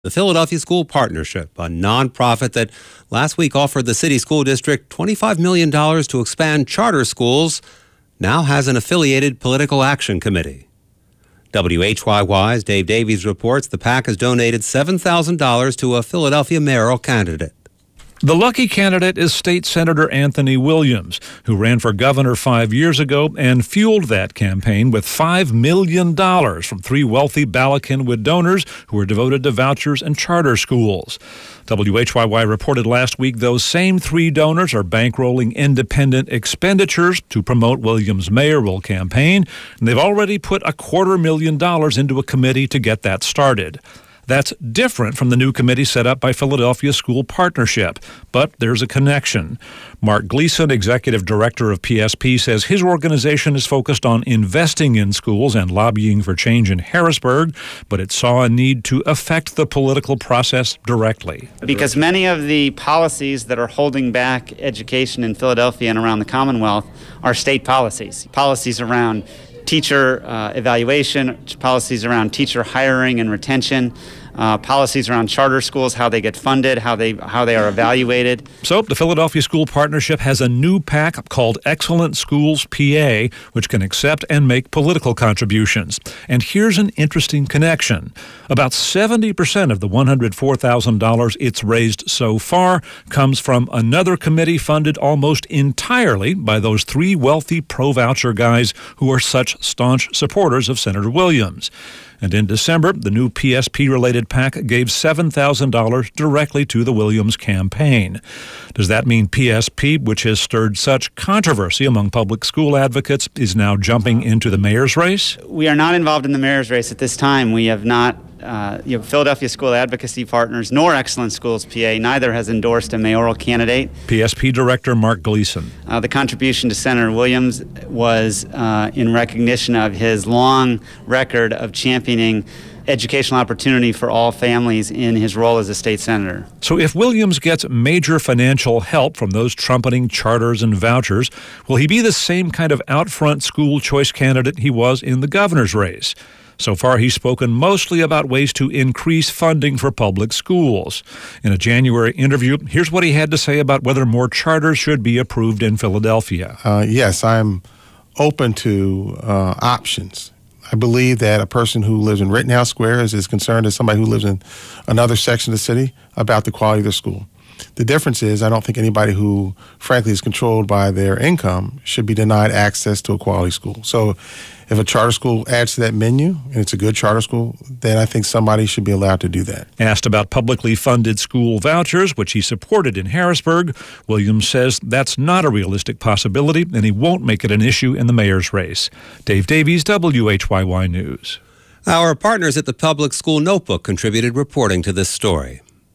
The Philadelphia School Partnership, a nonprofit that last week offered the city school district $25 million to expand charter schools, now has an affiliated political action committee. WHYY's Dave Davies reports the PAC has donated $7,000 to a Philadelphia mayoral candidate. The lucky candidate is State Senator Anthony Williams, who ran for governor 5 years ago and fueled that campaign with $5 million from three wealthy Bala Cynwyd donors who were devoted to vouchers and charter schools. WHYY reported last week those same three donors are bankrolling independent expenditures to promote Williams' mayoral campaign, and they've already put $250,000 into a committee to get that started. That's different from the new committee set up by Philadelphia School Partnership, but there's a connection. Mark Gleason, executive director of PSP, says his organization is focused on investing in schools and lobbying for change in Harrisburg, but it saw a need to affect the political process directly. Because many of the policies that are holding back education in Philadelphia and around the Commonwealth are state policies. Policies around teacher evaluation, policies around teacher hiring and retention, policies around charter schools, how they get funded, how they are evaluated. So the Philadelphia School Partnership has a new PAC called Excellent Schools PA, which can accept and make political contributions. And here's an interesting connection. About 70% of the $104,000 it's raised so far comes from another committee funded almost entirely by those three wealthy pro-voucher guys who are such staunch supporters of Senator Williams. And in December, the new PSP-related PAC gave $7,000 directly to the Williams campaign. Does that mean PSP, which has stirred such controversy among public school advocates, is now jumping into the mayor's race? We are not involved in the mayor's race at this time. We have not Philadelphia School Advocacy Partners nor Excellent Schools PA, neither has endorsed a mayoral candidate. PSP Director Mark Gleason. The contribution to Senator Williams was in recognition of his long record of championing educational opportunity for all families in his role as a state senator. So if Williams gets major financial help from those trumpeting charters and vouchers, will he be the same kind of out-front school choice candidate he was in the governor's race? So far, he's spoken mostly about ways to increase funding for public schools. In a January interview, here's what he had to say about whether more charters should be approved in Philadelphia. Yes, I'm open to options. I believe that a person who lives in Rittenhouse Square is as concerned as somebody who lives in another section of the city about the quality of their school. The difference is I don't think anybody who, frankly, is controlled by their income should be denied access to a quality school. So if a charter school adds to that menu and it's a good charter school, then I think somebody should be allowed to do that. Asked about publicly funded school vouchers, which he supported in Harrisburg, Williams says that's not a realistic possibility and he won't make it an issue in the mayor's race. Dave Davies, WHYY News. Our partners at the Public School Notebook contributed reporting to this story.